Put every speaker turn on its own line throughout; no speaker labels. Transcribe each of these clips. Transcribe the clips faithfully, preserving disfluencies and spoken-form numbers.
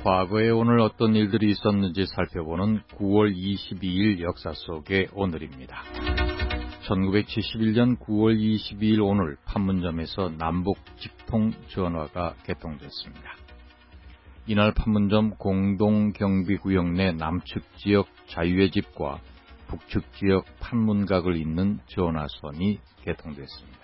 과거에 오늘 어떤 일들이 있었는지 살펴보는 구월 이십이일 역사 속의 오늘입니다. 천구백칠십일 년 구월 이십이일 오늘 판문점에서 남북 직통 전화가 개통됐습니다. 이날 판문점 공동경비구역 내 남측 지역 자유의 집과 북측 지역 판문각을 잇는 전화선이 개통됐습니다.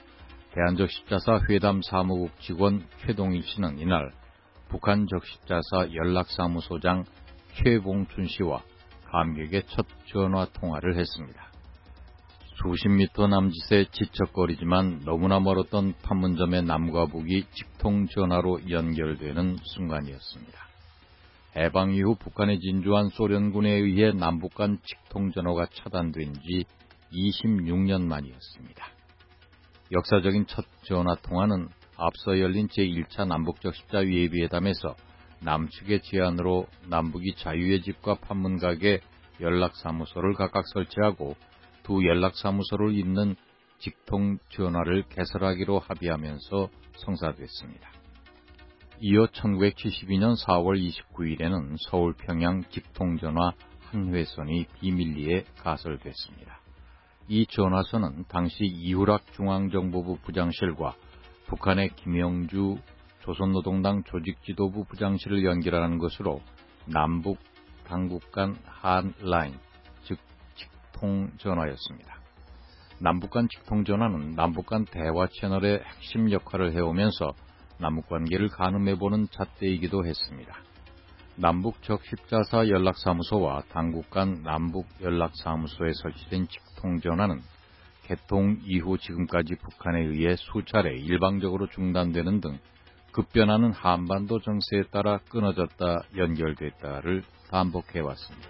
대한적십자사 회담 사무국 직원 최동일 씨는 이날 북한 적십자사 연락사무소장 최봉춘 씨와 감격의 첫 전화 통화를 했습니다. 수십 미터 남짓의 지척거리지만 너무나 멀었던 판문점의 남과 북이 직통 전화로 연결되는 순간이었습니다. 해방 이후 북한에 진주한 소련군에 의해 남북 간 직통 전화가 차단된 지 이십육 년 만이었습니다. 역사적인 첫 전화 통화는 앞서 열린 제일 차 남북적 십자회담에서 남측의 제안으로 남북이 자유의 집과 판문각에 연락사무소를 각각 설치하고 두 연락사무소를 잇는 직통 전화를 개설하기로 합의하면서 성사됐습니다. 이어 천구백칠십이 년 사월 이십구일에는 서울 평양 직통전화 한 회선이 비밀리에 가설됐습니다. 이 전화선은 당시 이후락 중앙정보부 부장실과 북한의 김영주 조선노동당 조직지도부 부장실을 연결하는 것으로 남북 당국 간 한라인, 즉 직통전화였습니다. 남북 간 직통전화는 남북 간 대화 채널의 핵심 역할을 해오면서 남북관계를 가늠해보는 잣대이기도 했습니다. 남북 적십자사 연락사무소와 당국 간 남북 연락사무소에 설치된 직통전화는 개통 이후 지금까지 북한에 의해 수차례 일방적으로 중단되는 등 급변하는 한반도 정세에 따라 끊어졌다 연결됐다를 반복해왔습니다.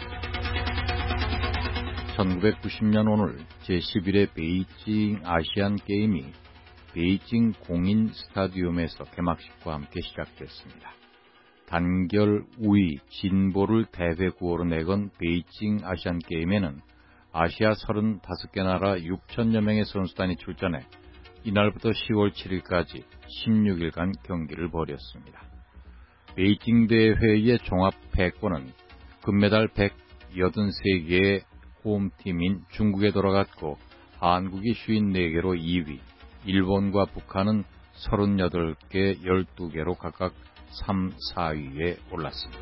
천구백구십 년 오늘 제십일 회 베이징 아시안게임이 베이징 공인 스타디움에서 개막식과 함께 시작됐습니다. 단결 우위 진보를 대회구호로 내건 베이징 아시안게임에는 아시아 서른다섯 개 나라 육천여 명의 선수단이 출전해 이날부터 시월 칠일까지 십육 일간 경기를 벌였습니다. 베이징 대회의 종합 패권은 금메달 백팔십삼 개의 홈팀인 중국에 돌아갔고 한국이 오십사 개로 이 위, 일본과 북한은 서른여덟 개, 열두 개로 각각 삼, 사 위에 올랐습니다.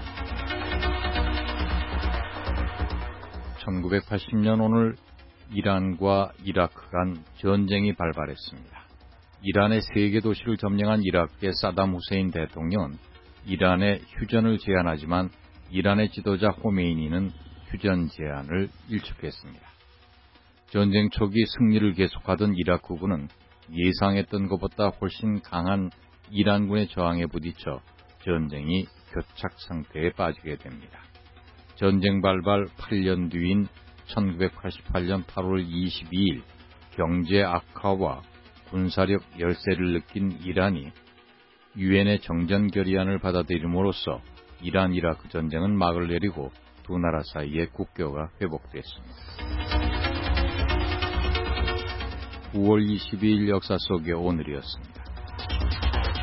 천구백팔십 년 오늘 이란과 이라크 간 전쟁이 발발했습니다. 이란의 세 개 도시를 점령한 이라크의 사담 후세인 대통령은 이란의 휴전을 제안하지만 이란의 지도자 호메이니는 휴전 제안을 일축했습니다. 전쟁 초기 승리를 계속하던 이라크군은 예상했던 것보다 훨씬 강한 이란군의 저항에 부딪혀 전쟁이 교착 상태에 빠지게 됩니다. 전쟁 발발 팔 년 뒤인 천구백팔십팔 년 팔월 이십이일 경제 악화와 군사력 열세를 느낀 이란이 유엔의 정전 결의안을 받아들임으로써 이란 이라크 전쟁은 막을 내리고 두 나라 사이의 국교가 회복됐습니다. 구월 이십이일 역사 속의 오늘이었습니다.